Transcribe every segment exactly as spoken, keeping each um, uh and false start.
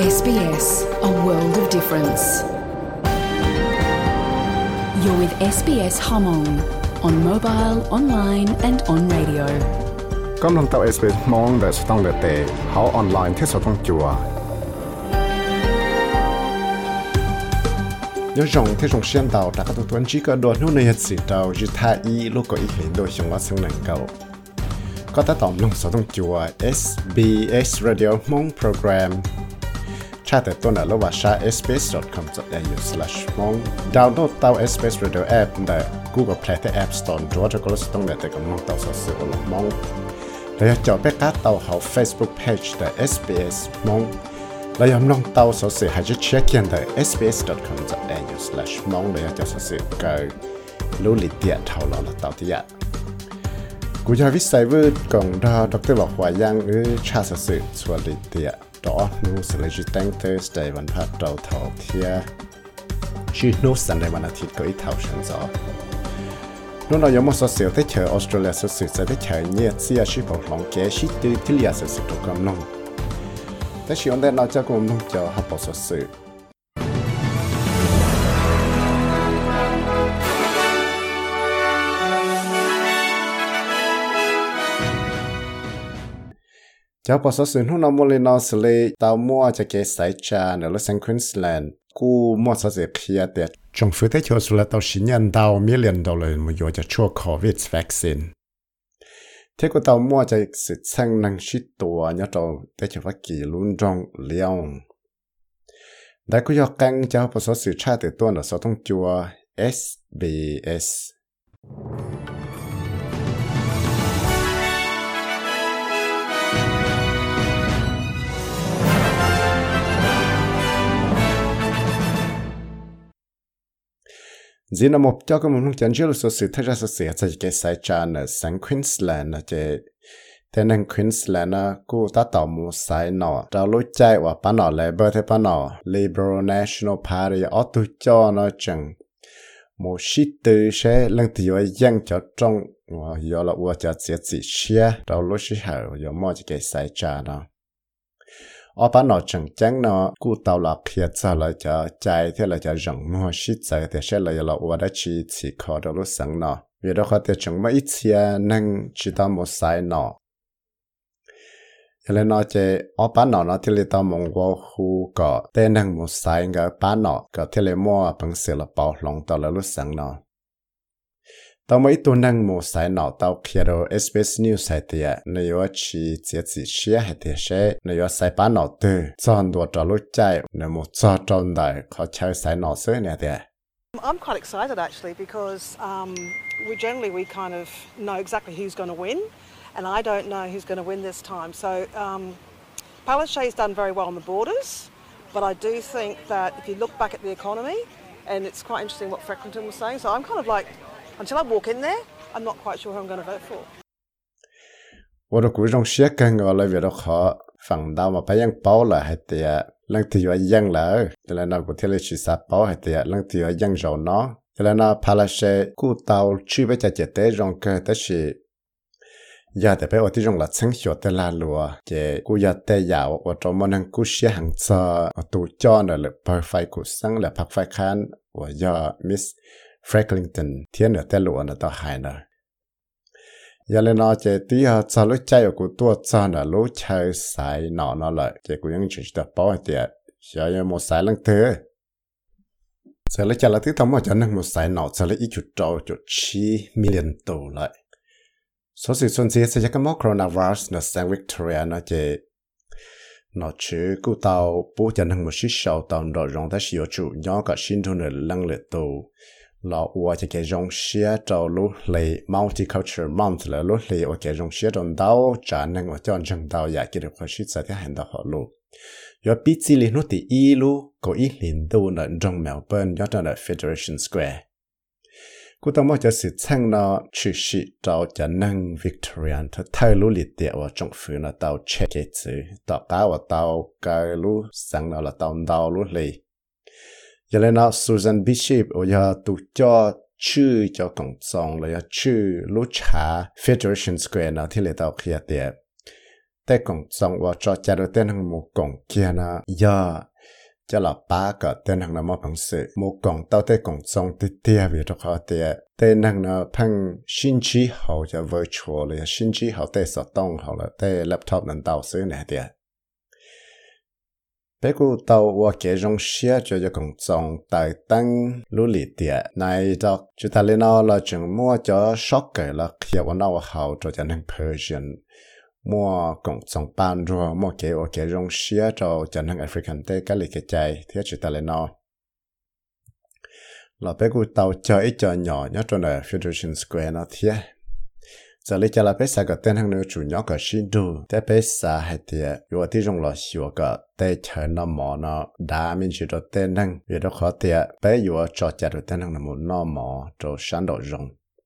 ét bê ét, a world of difference. You're with ét bê ét Hmong on mobile, online and on radio. กำลังเต่า เอส บี เอส มองแต่สต้องเดเตะเขาออนไลน์ที่สต้องจัว有种这种先导大家都端几个多努力知道是太一如果一年都想我生能够ก็ถ้าตอบลงสต้องจัว เอส บี เอส Radio มง Program ชาติตัวนั้นเราว่าชา เอส บี เอส ดอท คอม ดอท เอ ยู สแลช มงดาวน์โหลดเต่า เอส บี เอส Radio App ใน Google Play และ App Store จัวจะก็สต้องได้กำลังเต่าสดๆหลงมงแล้วจะไปการเต่าเขา Facebook Page ใน เอส บี เอส มงแล้วยอมลงเต่าสดๆให้จะเช็คยันใน เอส บี เอส ดอท คอม ดอท เอ ยู สแลช มงแล้วจะสดๆก็รู้ลิเดียเท่าเราละเต่าที่ยะกูจะวิสัยวิกงดาดรบอกว่ายังเออชาสสื่อส่วนลิเดียต่อนูสเลจิตั้งเทสในวันพัดเราเท่าเทียชื่อนูสันในวันอาทิตย์ก็อีเท่าฉันจอนู่นเรายังมั่วสเสียวได้เจอออสเตรเลียสสื่อจะได้เจอเนี่ยเสียชื่อของหลงแกชิดที่เลียสสื่อถูกกำลังแต่ชีวันเดินเราจะกำลังจะหับสสื่อเจ้าปศสุนหุ่นมลินอสเลตาวมัวจะเกสายจาในลอสแองเจิลส์แลนด์กูมัวสเสียเคียเดียจงฟื้นได้ชัวร์สุดแล้วตาวชินยันดาวมิเลียนดอลลาร์มันอยู่จะชัวร์โควิดวัคซีนเท่ากับตาวมัวจะสิเชิงนังชิดตัวเนี่ยเราได้จะว่ากี่ลุ้นจงเลี้ยงได้กูยกกังเจ้าปศสุชาติตัวเราต้องจัว เอส บี เอสจีนมบเจ้าก็มุ่งจันทร์รู้สึกที่จะเสียใจเกสายจานสังควินส์แลนด์เจแต่ในควินส์แลนด์กูตัดต่อมูสายหนอเรารู้ใจว่าปนอเลยเบอร์ที่ปนอ Liberal National Party ออตุจอนจังมูชิตือเช่เรื่องที่ว่ายังจะจงว่าอย่าละว่าจะเสียสิเชียเรารู้สิเหรออย่ามั่วจะเกสายจานở bên nó chẳng chẳng nó cụ tàu là kia cho lại cho chạy thế là cho rộng mua shit chạy thì sẽ là là ở đây chỉ chỉ có được lúc sáng nó vì đó có thể chẳng mấy chia năng chỉ tao một sai nó cho nên nó chỉ ở bên nó nó thì là tao mong qua khu có tên năng một sai cái bên nó có thể là mua bằng sự là bảo lòng tao là lúc sáng nó tao mấy tuần năng một sai nào tao kia rồi ét bê ét News hay thì này có chỉ chỉ chỉ share hay thì share này có sai bán nào từ chọn đồ cho lúc chạy này một chọn trong đại họ chơi sai nào xứ này thì I'm quite excited actually because um, we generally we kind of know exactly who's going to win and I don't know who's going to win this time so um, Palaszczuk's done very well on the borders but I do think that if you look back at the economy and it's quite interesting what Frecklington was saying so I'm kind of like until I walk in there, I'm not quite sure who I'm going to vote for. 我的古种写跟我来为了好放到嘛，不样包了还得啊，冷天要样了，就来那古天里去撒包还得啊，冷天要样肉孬，就来那怕了些古刀去被家姐得种个，但是也得被我这种了成学的拉路啊，这古也得要我专门能古写行子，我都教了了，拍快古生了拍快看，我要 Miss Frecklington 天了在路那到海呢，原来呢这底下早路加有个多早呢路车塞哪哪了，这个样就是的包的，小人没塞冷的，这里加了底他们就能没塞哪，这里一就找就七 million 多了，所以说这是一个 coronavirus 呢，Saint Victoria 呢这。nó chứ cụ tàu bố chân hằng một xí sầu tàu đó rong ta sử dụng nhỏ cả sinh thôn ở lăng lệ tù là ua cho cái rong xía trâu lú lệ multicultural month là lú lệ ở cái rong xía trong đào trả năng ở trong trong đào giả cái được khó xí sẽ thế hành đạo họ lú rồi biết gì liền nó thì y lú có ít liền đâu là trong Melbourne nhớ trong là Federation Square cụ tàu mới cho sự sang nó chữ sĩ trâu cho năng Victorian thôi thay lú liệt địa ở trong phủ nó tàu check cái chữ tàu cá ở tàu cái lú sang nó là tàu đào lú lệ giờ lên nó Susan Bishop ở nhà tụ cho chữ cho cộng đồng là chữ lú trà Federation Square nó thì là tàu kia địa แต่กงจงว่าจอจะดูเต้นทางหมู่กงเกียนะย่อจะหลับป้าก็เต้นทางน้ำมันพังสือหมู่กงเต้าเต้กงจงติเตียวิทุกเขาเตียเต้นทางน้ำพังชินชีเขาจะ virtual เลยชินชีเขาเต้สต้องเขาละเต้แล็ปท็อปนั้นเต้าซื้อเนี่ยเตียเปกูเต้าว่าเกจงเชียจะจะกงจงไต่ตั้งลุลิเตียในดอกจุดทะเลนอเราจึงมั่วจะช็อกเกอร์ละเขียวว่าเราเขาจะจะนั่ง Persianมั่วกงจงปานรัวมั่วเกว่าเกจงเชียจะจะนั่งแอฟริกันเต้ก็เลยเกใจเทียจุดทะเลนอเราเปกูเต้าเจอไอเจอหน่อเนี่ยจนเลย Federation Square นะเทียจะเลยจะเราไปสักก็เต้นทางเนื้อจุดยอกก็ชินดูแต่ไปสักให้เดียอยู่ที่ตรงหล่อชัวก็เต้เชิญน้ำหมอเนาะดามินจุดเต้นนั่งอยู่ที่ขอเดียไปอยู่จอดจัดเต้นทางน้ำหมอน้ำหมอจดชันดอกจง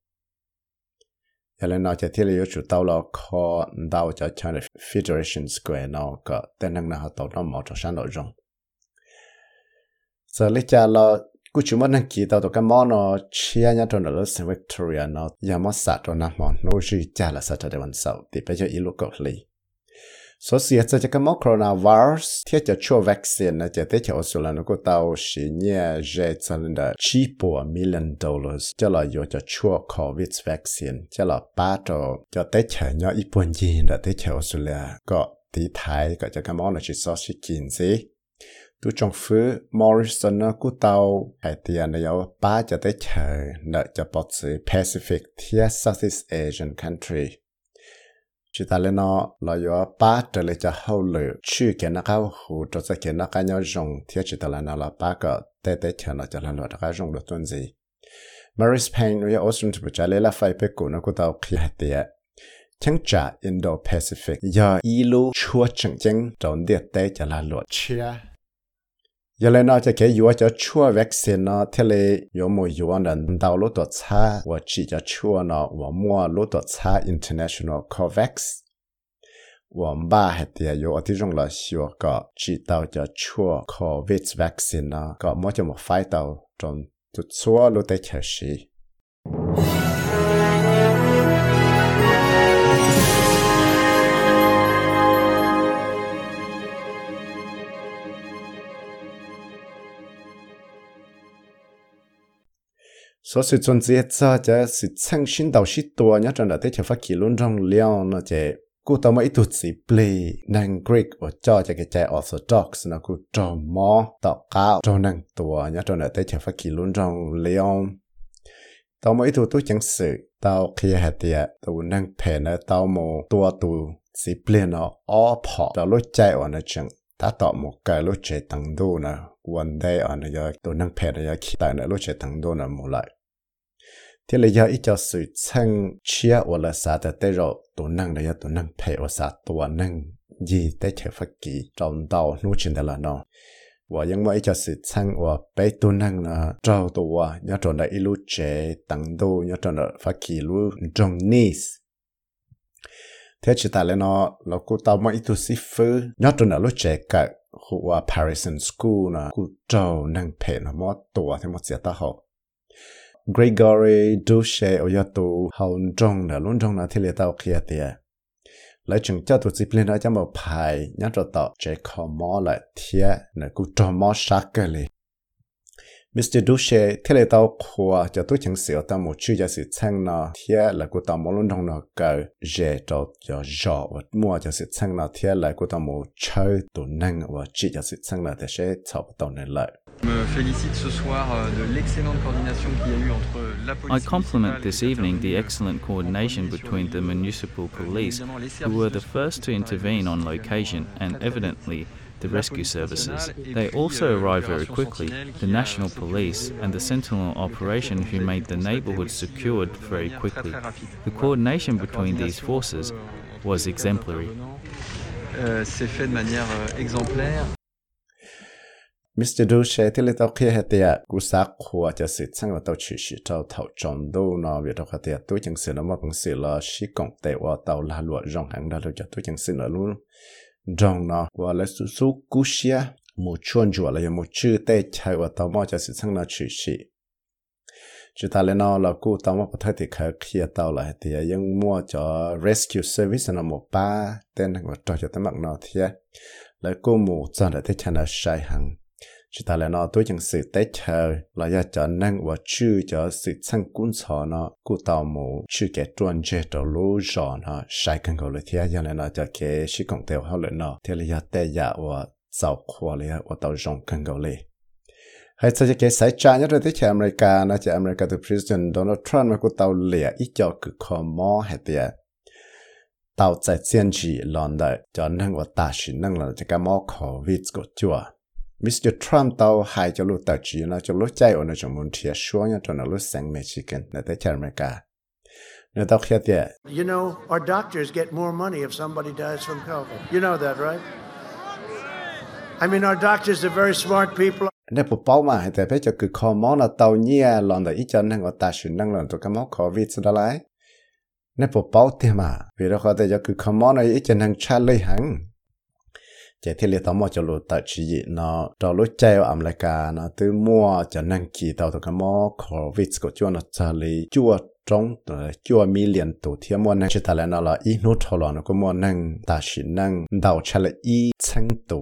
อย่างนั้นจะที่เราอยู่จุดเต้าเราขอดาวจะเชิญ Federation Square เนาะก็เต้นทางน้ำเขาตัวน้ำหมอจดชันดอกจงจะเลยจะเรากูชิมันนักกีตาตัวกันมอนอเชียร์ตัวนั้นแล้วเซนวิกตอเรียนอยามาสัตว์ตัวนั้นมอนโน้จีจ่าละสัตว์เดวันเสาร์ที่ไปจะอีลูกเกาหลีส่วนเสียจะกันมอโคโรนาไวรัสที่จะช่วยวัคซีนนะจะได้ที่ออสเตรเลียนก็เตาสิเนี่ยเจสันเดชีปัวมิลลิอนดอลลาร์จะเราอยู่จะช่วยโควิดวัคซีนจะเราป้าตัวจะได้เฉยเนี่ยญี่ปุ่นยีนได้ที่ออสเตรเลียก็ที่ไทยก็จะกันมอนอชิซอสกินสิตัวจงฟื้นมอริสันกูเตาไอเดียในยาวป้าจะได้เฉยเนจะปลดซื้อ Pacific ที่ Southeast Asian country จุดอะไรเนาะเราอยู่ป้าจะเลยจะเข้าเลยชื่อเกี่ยนเขาหูจะจะเกี่ยนกันยาวจงที่จุดอะไรเนาะเราป้าก็ได้ได้เฉยเนาะจะเล่นหลอดกันจงดูต้นสิ Maris Payne วิยาออสเตรเลียจะเลยละไฟไปกูนะกูเตาขี้เดียทั้งจาก Indo-Pacific ยาอีลูชัวจังจังจนเดียดได้จะเล่นหลอดเชียยังเลยน่าจะแค่อยู่จะช่วยวัคซีนนะที่เลยอยู่มั่วอยู่อันนั้นดาวรู้ตัวช้าว่าจีจะช่วยนะว่ามั่วรู้ตัวช้า international covax ว่าบ้าเหตุอยู่ที่ตรงละชัวก็จีดาวจะช่วย covid vaccine นะก็มั่วจะมาไฟดาวจนจุดชัวรู้ได้แค่ชี所以总之这就是诚心到许多人真的在发起论中了那这古到么一肚子 play 能 Greek 我叫这个在 Orthodox 那古做么到高做能多人真的在发起论中了到么一肚都讲是到khi hạt địa tu năng phê nó到một tua tu chỉ play nó all part 到lúc chạy ở nó chừng ta tạo một cái lúc chạy tăng đô nè one day ở nó giờ tu năng phê nó giờ khi tại nó lúc chạy tăng đô nè một lại thì là giờ ít cho sự chân chia ở là sao để tới rồi tu năng là giờ tu năng phê ở sao tu năng gì tới chơi phát kỳ trong đầu lúc chuyện đó là nó và những mấy cho sự chân và bé tu năng là trâu tu à nhớ trong đây lúc chạy tăng đô nhớ trong đó phát kỳ lúc trong nice thế chỉ tại là nó nó cũng tao mấy tu sĩ phứ nhớ trong đó lúc chạy cả hoa Parisian School nè cũng trâu năng phê nó mót tua thì mót sẽ ta học Gregory Douchet ở nhà tù hậu trong là luôn trong là thì lệ tao kia tiệt lấy chừng cho tụi dịp lên đó cho một bài nhớ cho tao chạy khó mò lại thiệt là cũng cho mò sắc cái này mít tơ Douchet thì lệ tao khoa cho tôi chẳng sửa tao một chút cho sự chăng nó thiệt là cũng tao mò luôn trong nó cái dễ cho cho rõ và mua cho sự chăng nó thiệt là cũng tao một chơi tụ năng và chỉ cho sự chăng là để sẽ chọc tao này lại. Me félicite ce soir de l'excellente coordination qu'il y a eu entre la police. I compliment this evening the excellent coordination between the municipal police, who were the first to intervene on location, and evidently the rescue services. They also arrived very quickly, the National Police and the Sentinel operation who made the neighbourhood secured very quickly. The coordination between these forces was exemplary. C'est fait de manière exemplaire. mít tơ Douchet thì tao kia hệ tiệt cú sắc khoa cho sự sang và tao chỉ chỉ tao thảo tròn đâu nó việc tao hệ tiệt tôi chẳng sự nó mà bằng sự là sĩ cộng tệ và tao là luật rong hàng ra được cho tôi chẳng sự là luôn rong nó và lấy số số cú xia một chuồn chùa là một chữ tệ chạy và tao mò cho sự sang nó chỉ chỉ chỉ ta lên nó là cú tao mà bắt thấy thì khởi kia tao là thìยังmua cho rescue service nó một ba tên nó cho cho tao mặc nó thì lại cú mù cho để thấy chân là sai hàng chỉ ta lên nó tôi chẳng sự tết chờ là do cho năng và chữ cho sự sang cuốn sổ nó cú tao mù chữ cái tuần chế cho lú giòn nó sai cần gọi là thì giờ này nó cho cái sĩ công theo họ lên nó thì là giờ tây giả và giàu khoa là và tao dùng cần gọi là hay sao cái sai trái nhất rồi tới cho America nó cho America từ President Donald Trump mà cú tao lìa ít cho cứ khó mò hay thì tao tại chiến trị lần đấy cho năng và ta chỉ năng là cho cái mò COVID của chúa Mister Trump tao hay cho lúc tài chính nó cho lúc chạy ở nơi trong muốn thiệt xuống nhá cho nó lúc sang Michigan để tới cho America nếu tao khía thì You know, our doctors get more money if somebody dies from COVID. You know that, right? I mean, our doctors are very smart people. nếu bộ bao mà hay tại phải cho cứ khó mò là tao nhia lần đấy ít cho năng và ta chỉ năng là cho cái mò COVID đó lại nếu bộ bao thì mà vì đó khó tại cho cứ khó mò này ít cho năng trả lời hẳn chỉ thì liệu tao mua cho lúa tại chỉ nó cho lúa chay ở America nó từ mua cho năng kỳ tao từ cái mỏ COVID của chúa nó trả lý chúa trong rồi chúa million tổ thiên mua năng chỉ ta lại nó là ít nút thầu nó có mua năng ta chỉ năng đào trả lại ít trăm tổ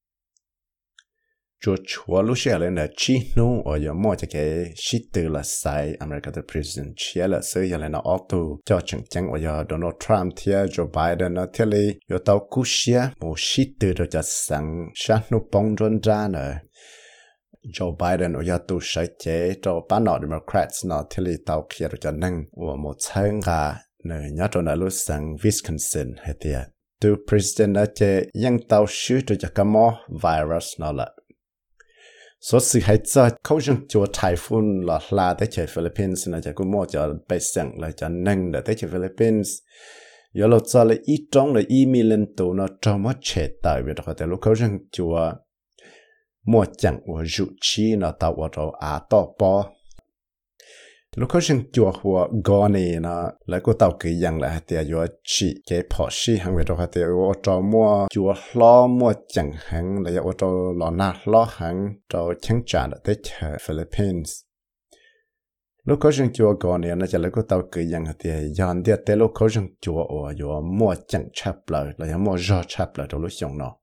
chúa chúa lúc xưa lên là chỉ nô ở giờ mua cho cái shit từ là sai America the president chia là sơ giờ lại nó auto cho chẳng chẳng ở giờ Donald Trump thì Joe Biden nó thì lấy giờ tao cú xia một shit từ rồi cho sang sáng nô bông rôn ra nữa Joe Biden ở giờ tu sửa chế cho bán nọ Democrats nó thì lấy tao kia rồi cho năng và một tháng cả nơi nhớ cho nó lúc sang Wisconsin hết thì tu president nó chế yang tao sửa rồi cho cái mỏ virus nó là số sự hay cho câu chuyện cho typhoon là là tới chơi Philippines là cho cũng mua cho bay sang là cho năng để tới chơi Philippines giờ lúc cho là ít trong là ít million tụ nó trong mất chết tại vì đó là lúc câu chuyện cho mua chẳng của dụ chi nó tạo vào trong à to po lúc câu chuyện cho của Goni nó lại có tàu cái dạng là thì giờ chỉ cái phò xí hàng về đó thì ở trong mua cho lo mua chẳng hàng là ở trong lo na lo hàng trong chẳng trả được tới Philippines lúc câu chuyện cho Goni nó chỉ lại có tàu cái dạng thì giờ đi tới lúc câu chuyện cho ở giờ mua chẳng chấp lại là mua do chấp lại trong lúc xong nó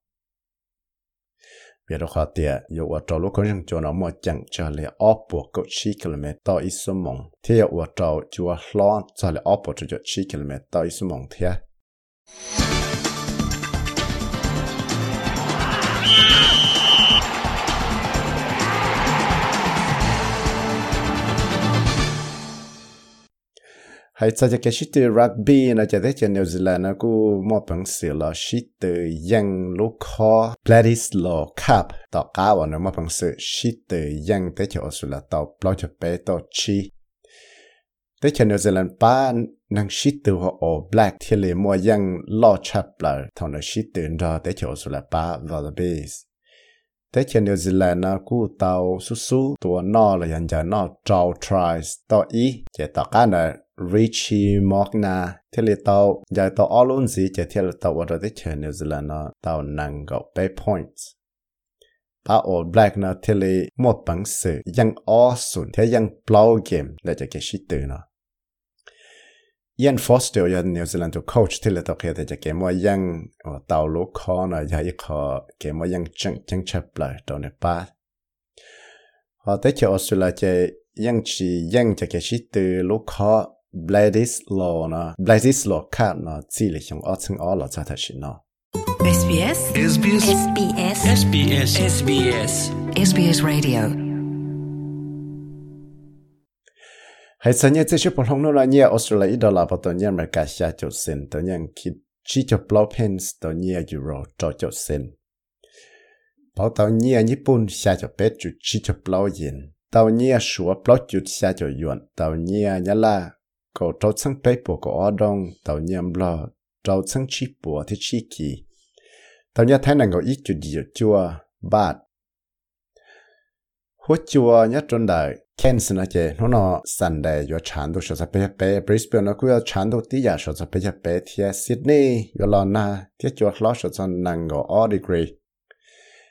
vì đó họ tiệt dù ở trong lúc có những chỗ nào mà chẳng cho lại ốp bộ cột chín km tới ít số mong thì ở trong chỗ lo cho lại ốp bộ cho chín km tới ít số mong thì hay cho cái shit rugby nó cho thấy trên New Zealand nó cũng một bằng sự là shit young local Bledisloe Cup tạo cá và nó một bằng sự shit young tới cho Australia tạo bao cho bé tạo chi tới trên New Zealand ba năng shit từ họ Black thì là mua young lo chap lại thằng nó shit từ đó tới cho Australia ba Wallabies tới trên New Zealand nó cũng tạo su su tua nó là hiện giờ nó trâu tries tạo ý chỉ tạo cá này Richie Mogna thì là tàu giải tàu all on gì chỉ thì là tàu ở đây chơi New Zealand nó tàu năng gạo bay points ba All Black nó thì là một bằng sự yang awesome thì yang blow game để cho cái shit từ nó Ian Foster ở New Zealand to coach thì là tàu kia để cho cái mua yang ở tàu lúa kho nó giải kho cái mua yang chẳng chẳng chấp lại tàu này ba họ tới chơi Australia chơi yang chỉ yang cho cái shit từ lúa kho Bledisloe nó Bledisloe Cup nó chỉ là trong ở trong ở là cho thật sự nó S B S S B S S B S S B S S B S S B S Radio hay sao nhớ chỉ một hôm nó nhớ Australia đó là bắt đầu nhớ America xa cho xin tới nhớ chỉ cho Philippines tới nhớ Euro cho cho xin bắt đầu nhớ Nhật Bản xa cho bé chú chỉ cho Philippines tàu nhia sủa plot chút xa cho yuan tàu nhia nhá la cổ trâu sang bếp bộ cổ ở đông tàu nhia blo trâu sang chi bộ thì chi kỳ tàu nhia thái năng có ít chút gì chua bát hốt chua nhất trong đời Kansas nó chơi nó nó Sunday yo chán đồ cho bé bé Brisbane nó cũng chán đồ tí giờ cho bé bé thì Sydney yo lo na thì chua lo cho năng có all degree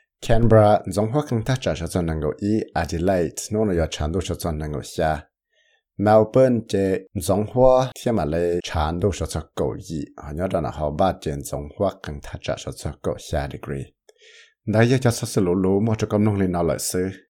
Canberra giống hoa không ta trả cho năng够一 Adelaide nó là chán đồ cho năng够xa Melbourne chế giống hoa thiên mà lấy chán đồ cho cầu gì họ nhớ rằng là họ ba trên giống hoa càng thắt chặt cho cầu xa degree. Đây giờ cho sự lũ lũ mà cho công nông lên nào lợi sư